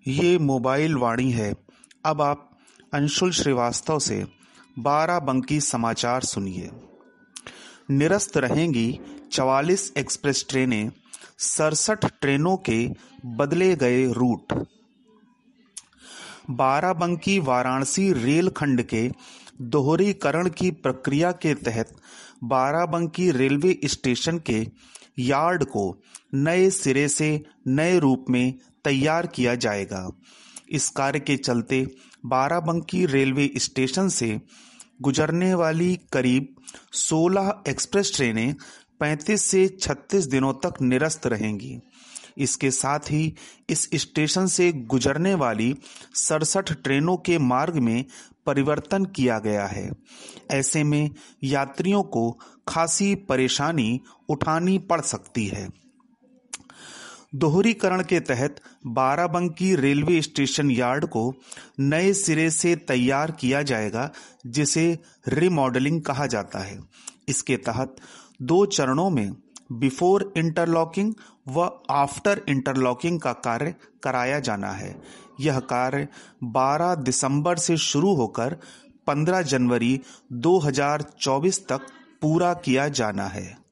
ये मोबाइल वाणी है। अब आप अंशुल श्रीवास्तव से बाराबंकी समाचार सुनिए। निरस्त रहेंगी 44 एक्सप्रेस ट्रेनें, 67 ट्रेनों के बदले गए रूट। बाराबंकी वाराणसी रेल खंड के दोहरीकरण की प्रक्रिया के तहत बाराबंकी रेलवे स्टेशन के यार्ड को नए सिरे से नए रूप में तैयार किया जाएगा। इस कार्य के चलते बाराबंकी रेलवे स्टेशन से गुजरने वाली करीब 16 एक्सप्रेस ट्रेनें 35 से 36 दिनों तक निरस्त रहेंगी। इसके साथ ही इस स्टेशन से गुजरने वाली 67 ट्रेनों के मार्ग में परिवर्तन किया गया है। ऐसे में यात्रियों को खासी परेशानी उठानी पड़ सकती है। दोहरीकरण के तहत बाराबंकी रेलवे स्टेशन यार्ड को नए सिरे से तैयार किया जाएगा, जिसे रिमॉडलिंग कहा जाता है। इसके तहत 2 चरणों में बिफोर इंटरलॉकिंग व आफ्टर इंटरलॉकिंग का कार्य कराया जाना है। यह कार्य 12 दिसंबर से शुरू होकर 15 जनवरी 2024 तक पूरा किया जाना है।